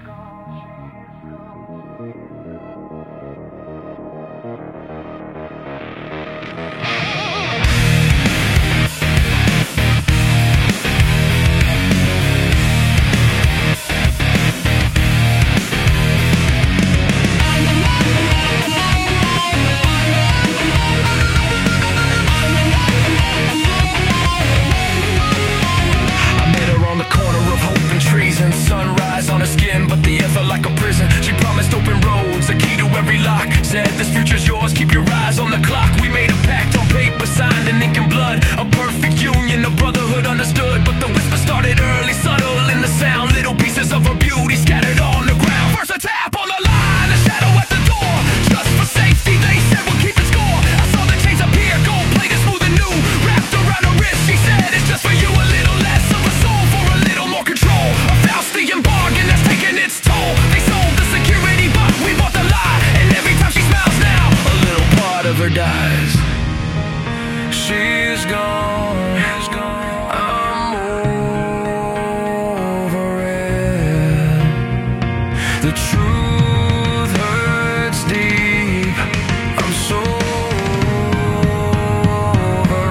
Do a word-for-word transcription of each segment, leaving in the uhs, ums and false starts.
Said this future's yours, keep your eyes on the clock. We made a pact on paper, signed in ink and blood. A perfect union, a brotherhood understood. But the whisper started early, subtle in the sound. Little pieces of her beauty scattered on the ground. First a tap on the line, a shadow at the door. Just for safety, they said we'll keep it score. I saw the chains appear, gold plated smooth and new. Wrapped around her wrist, she said it's just for you. A little less of a soul for a little more control. A Faustian bargain that's taking its toll. They sold the security, but we bought the lie. And every time she smiles now, a little part of her dies. She's gone, I'm over it. The truth hurts deep, I'm so over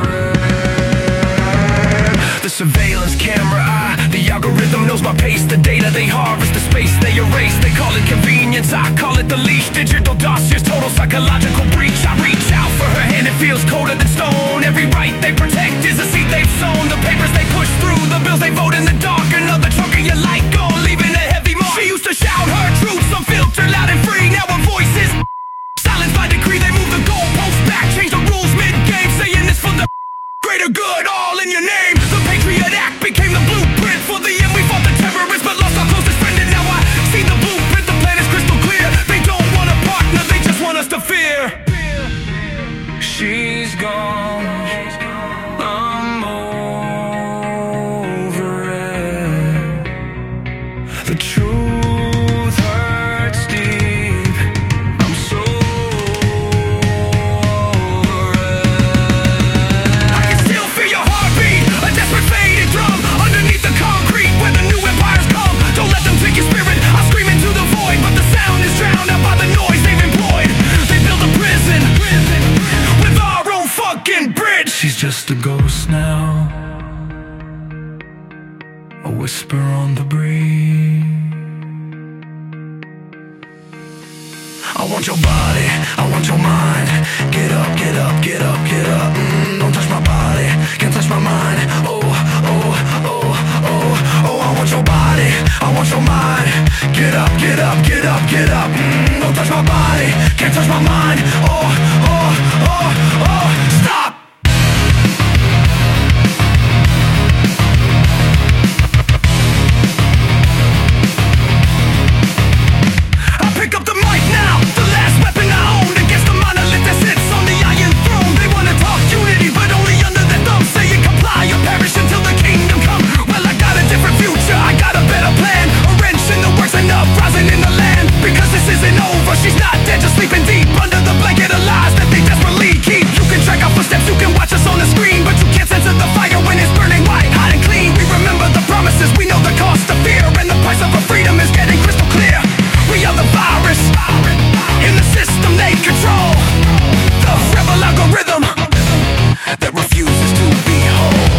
it. The surveillance camera eye, the algorithm knows my pace. The data they harvest, the space they erase. They call it convenience, I call it the leash. Digital dossiers, total psychological breach. I reach out for her hand, it feels colder than stone. Every right they protect is a seed they've sown. The papers they push through, the bills they vote in the dark. Another chunk of your light gone, leaving a heavy mark. She used to shout her truths, unfiltered, loud and free. Now her voice is silenced by decree. They move the goalposts back, change the rules mid-game, saying this for the greater good, all in your name. The Patriot Act became the blueprint. For the end we fought the terrorists, but lost our closest friend. And now I see the blueprint, the plan is crystal clear. They don't want a partner, they just want us to fear. She's gone, I'm over it. The truth hurts deep, I'm so over it. I can still feel your heartbeat, a desperate faded drum. Underneath the concrete where the new empires come. Don't let them take your spirit, I scream into the void. But the sound is drowned out by the noise they've employed. They build a prison with our own fucking bridge. She's just a ghost now, a whisper on the breeze. I want your body, I want your mind. Get up, get up, get up, get up. mm, Don't touch my body, can't touch my mind. Oh, oh, oh, oh, oh. I want your body, I want your mind. Get up, get up, get up, get up. mm, Don't touch my body, can't touch my mind. Oh, oh, oh, oh. Stop! I pick up the mic now, the last weapon I own against the monolith that sits on the iron throne. They wanna talk unity, but only under their thumb. Saying comply or perish until the kingdom come. Well, I got a different future, I got a better plan. A wrench in the works, an uprising in the land. Because this isn't over, she's not dead, just sleeping deep under the blanket of lies that they desperately keep. You can track our footsteps, you can watch us on the screen, but you can't sense the fire when it's burning white, hot and clean. We remember the promises, we know the cost of fear, and the price of our freedom is getting crystal clear. We are the virus in the system they control. The rebel algorithm that refuses to be whole.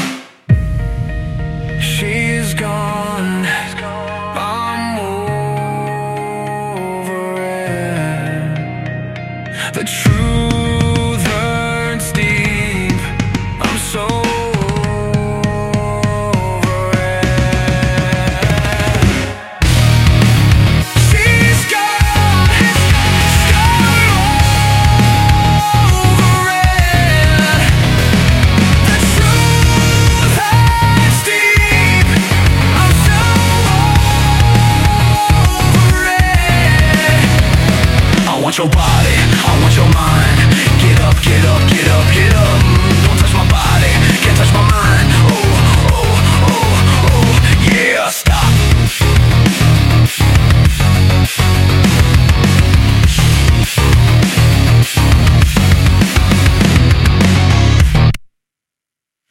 She's gone, I'm over it. The truth hurts deep, I'm so over it. She's gone, gone over it. The truth hurts deep, I'm so over it. I want your body,